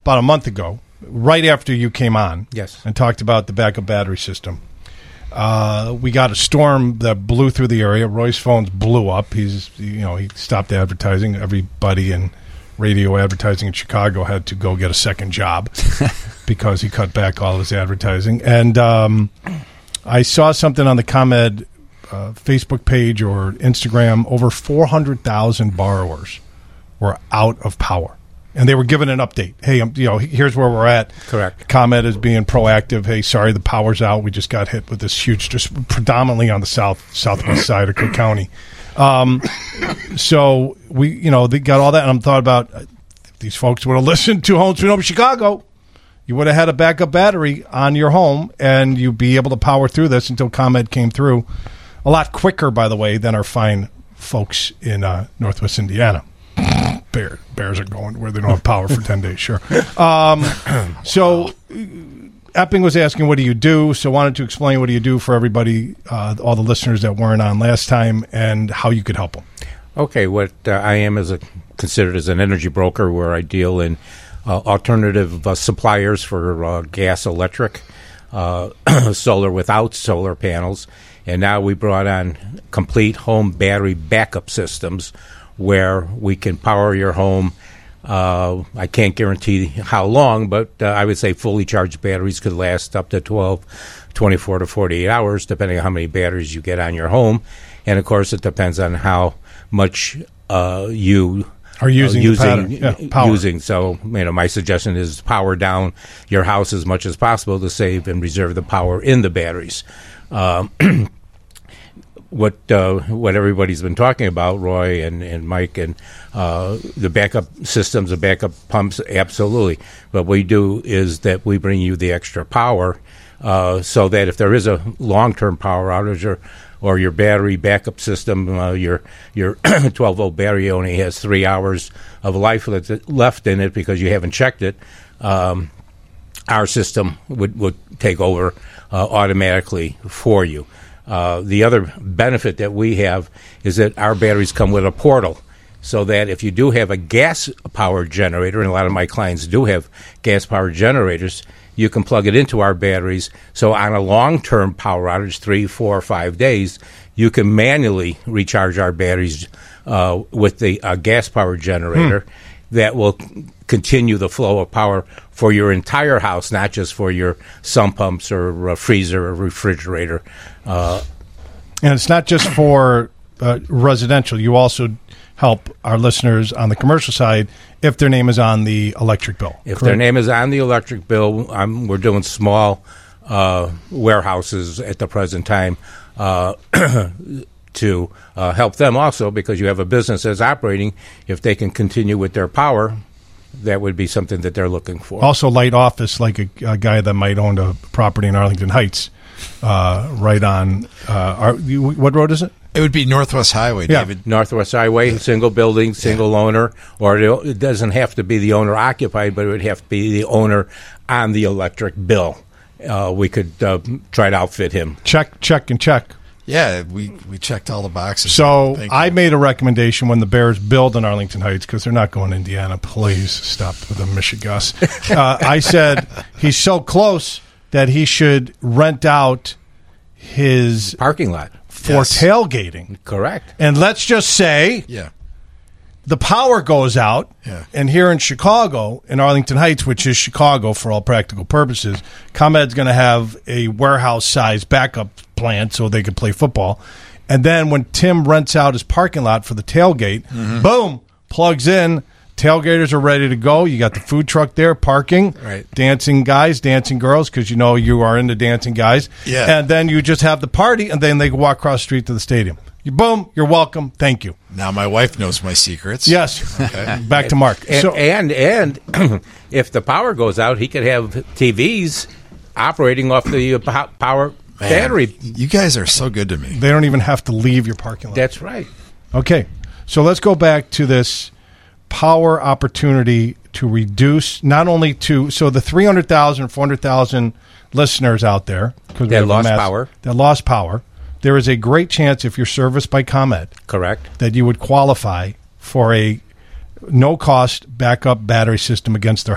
about a month ago, right after you came on, Yes. and talked about the backup battery system. We got a storm that blew through the area. Roy's phones blew up. He stopped advertising. Everybody in radio advertising in Chicago had to go get a second job because he cut back all his advertising. And I saw something on the ComEd Facebook page or Instagram. Over 400,000 borrowers were out of power. And they were given an update. Hey, here's where we're at. Correct. ComEd is being proactive. Hey, sorry, the power's out. We just got hit with this huge, just predominantly on the southwest side of Cook County. So they got all that, and I'm thought about if these folks would have listened to Home Sweet Home Chicago, you would have had a backup battery on your home, and you'd be able to power through this until ComEd came through. A lot quicker, by the way, than our fine folks in Northwest Indiana. Bears are going where they don't have power for 10 days, sure. So Epping was asking, what do you do? So wanted to explain what do you do for everybody, all the listeners that weren't on last time, and how you could help them. Okay, what I am considered as an energy broker, where I deal in alternative suppliers for gas, electric, solar without solar panels, and now we brought on complete home battery backup systems where we can power your home. I can't guarantee how long, but I would say fully charged batteries could last up to 24 to 48 hours, depending on how many batteries you get on your home. And, of course, it depends on how much you are using. So, my suggestion is power down your house as much as possible to save and reserve the power in the batteries. What everybody's been talking about, Roy and Mike, and the backup systems, the backup pumps, absolutely. What we do is that we bring you the extra power so that if there is a long-term power outage or your battery backup system, your 12-volt battery only has 3 hours of life left in it because you haven't checked it, our system would take over automatically for you. The other benefit that we have is that our batteries come with a portal, so that if you do have a gas-powered generator, and a lot of my clients do have gas-powered generators, you can plug it into our batteries. So on a long-term power outage, 3, 4, 5 days, you can manually recharge our batteries with the gas-powered generator that will continue the flow of power for your entire house, not just for your sump pumps or freezer or refrigerator. And it's not just for residential. You also help our listeners on the commercial side if their name is on the electric bill. If their name is on the electric bill, we're doing small warehouses at the present time to help them also, because you have a business that's operating. If they can continue with their power, that would be something that they're looking for. Also, light office, like a guy that might own a property in Arlington Heights, right on what road is it? It would be Northwest Highway, David. Northwest Highway, single building, single owner, or it doesn't have to be the owner occupied, but it would have to be the owner on the electric bill. We could try to outfit him. Check. Yeah, we checked all the boxes. So I made a recommendation when the Bears build in Arlington Heights, because they're not going to Indiana. Please stop with the Michigas. I said he's so close that he should rent out his parking lot for tailgating. Correct. And let's just say the power goes out, and here in Chicago, in Arlington Heights, which is Chicago for all practical purposes, ComEd's going to have a warehouse-sized backup plant so they could play football. And then when Tim rents out his parking lot for the tailgate, boom, plugs in, tailgaters are ready to go. You got the food truck there, parking, dancing guys, dancing girls, because you know you are into dancing guys. Yeah. And then you just have the party, and then they can walk across the street to the stadium. Boom, you're welcome. Thank you. Now my wife knows my secrets. Yes. Okay. Back to Mark. And if the power goes out, he could have TVs operating off the power battery. You guys are so good to me. They don't even have to leave your parking lot. That's right. Okay. So let's go back to this power opportunity to reduce the 300,000, 400,000 listeners out there that lost power. There is a great chance, if you're serviced by ComEd, correct, that you would qualify for a no-cost backup battery system against their house.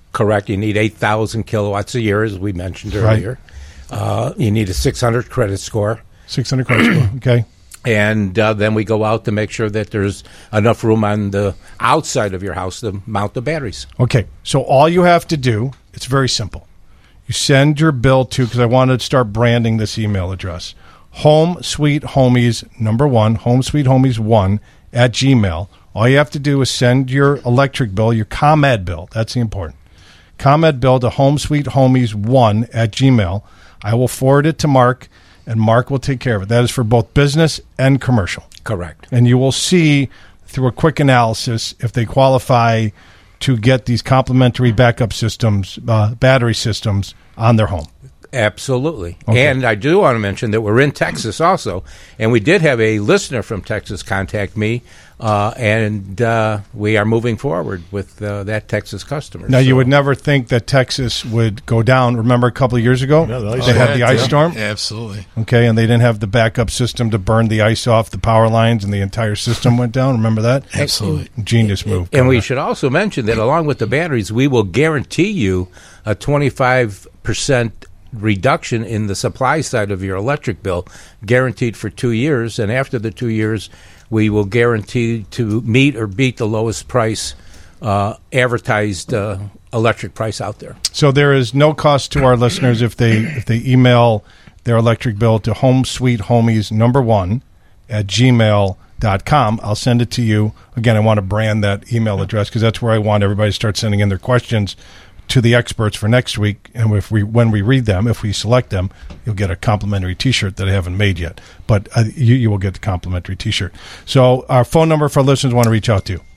Correct. You need 8,000 kilowatts a year, as we mentioned earlier. You need a 600 credit score. 600 credit score, okay. And then we go out to make sure that there's enough room on the outside of your house to mount the batteries. Okay, so all you have to do, it's very simple. You send your bill to, because I wanted to start branding this email address, Home Sweet Homies, Home Sweet Homies 1 at Gmail. All you have to do is send your electric bill, your ComEd bill. That's the important. ComEd bill to Home Sweet Homies 1 at Gmail. I will forward it to Mark, and Mark will take care of it. That is for both business and commercial. Correct. And you will see through a quick analysis if they qualify to get these complementary backup systems, battery systems on their home. Absolutely. Okay. And I do want to mention that we're in Texas also, and we did have a listener from Texas contact me, and we are moving forward with that Texas customer. Now, you would never think that Texas would go down. Remember a couple of years ago? They had the ice storm? Yeah, absolutely. Okay, and they didn't have the backup system to burn the ice off the power lines, and the entire system went down. Remember that? Absolutely. Genius move. And we should also mention that along with the batteries, we will guarantee you a 25% reduction in the supply side of your electric bill, guaranteed for 2 years. And after the 2 years, we will guarantee to meet or beat the lowest price advertised electric price out there. So there is no cost to our listeners if they email their electric bill to homesweethomies1 at gmail.com. I'll send it to you. Again, I want to brand that email address because that's where I want everybody to start sending in their questions to the experts for next week. And when we read them, if we select them, you'll get a complimentary T-shirt that I haven't made yet. But you will get the complimentary T-shirt. So our phone number for listeners want to reach out to.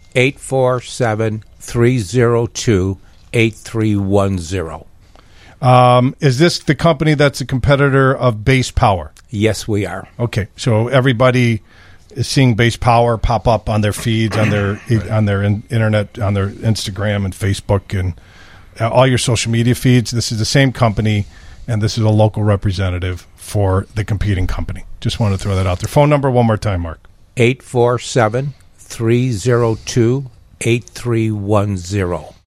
847-302-8310. Is this the company that's a competitor of Base Power? Yes, we are. Okay, so everybody is seeing Base Power pop up on their feeds, on their internet, on their Instagram and Facebook, and all your social media feeds. This is the same company, and this is a local representative for the competing company. Just want to throw that out there. Phone number one more time, Mark. 847-302-8310.